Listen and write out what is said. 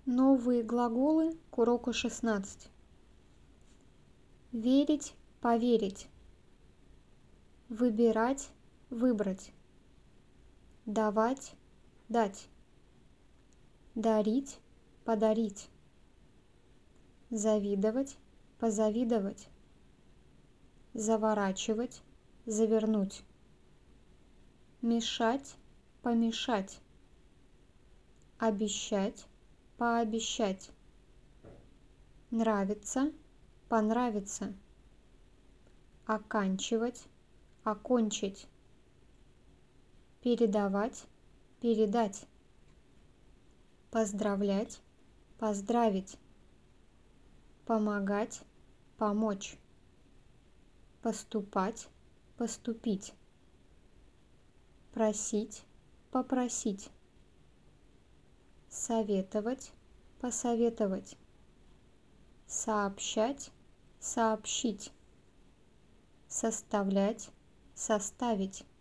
Новые глаголы к уроку 16. Верить, поверить. Выбирать, выбрать. Давать, дать. Дарить, подарить. Завидовать, позавидовать. Заворачивать, завернуть. Мешать, помешать. Обещать, пообещать. Нравится, понравится. Оканчивать, окончить. Передавать, передать. Поздравлять, поздравить. Помогать, помочь. Поступать, поступить. Просить, попросить. Советовать, посоветовать. Сообщать, сообщить. Составлять, составить.